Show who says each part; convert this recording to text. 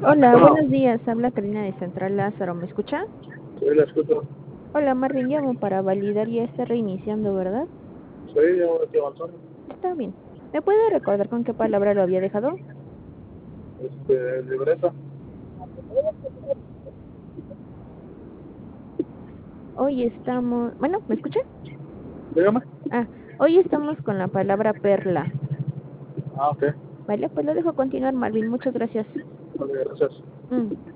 Speaker 1: Hola,
Speaker 2: Bueno,
Speaker 1: buenos días. Habla Karina de Central Lázaro. ¿Me escucha?
Speaker 2: sí, la escucho.
Speaker 1: Hola, Marvin. Llamo para validar. Ya está reiniciando, ¿verdad?
Speaker 2: Sí, ya estoy avanzando.
Speaker 1: Está bien. ¿Me puede recordar con qué palabra lo había dejado?
Speaker 2: Libreta.
Speaker 1: Hoy estamos... Bueno, ¿me escucha?
Speaker 2: Dígame.
Speaker 1: Ah, hoy estamos con la palabra perla.
Speaker 2: Ah, ok.
Speaker 1: Vale, pues lo dejo continuar, Marvin. Muchas gracias.
Speaker 2: Vale, gracias.
Speaker 1: Mm.